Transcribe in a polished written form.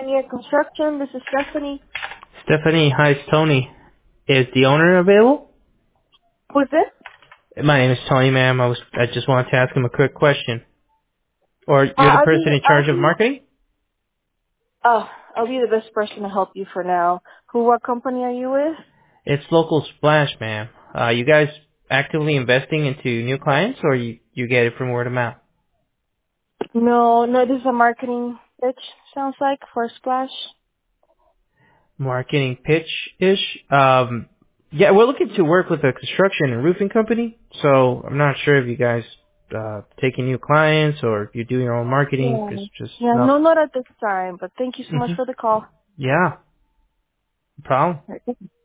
Pioneer Construction. This is Stephanie. Stephanie, hi, it's Tony. Is the owner available? Who's this? My name is Tony, ma'am. I just wanted to ask him a quick question. Or you're the I'll be, person in I'll charge of be, marketing? I'll be the best person to help you for now. What company are you with? It's Local Splash, ma'am. You guys actively investing into new clients, or you get it from word of mouth? No, this is a marketing pitch, sounds like, for Splash. Marketing pitch-ish? Yeah, we're looking to work with a construction and roofing company, so I'm not sure if you guys taking new clients or if you're doing your own marketing. Yeah. It's just Yeah, not. no, not at this time, but thank you so much Hmm. for the call. Yeah, no problem. All right.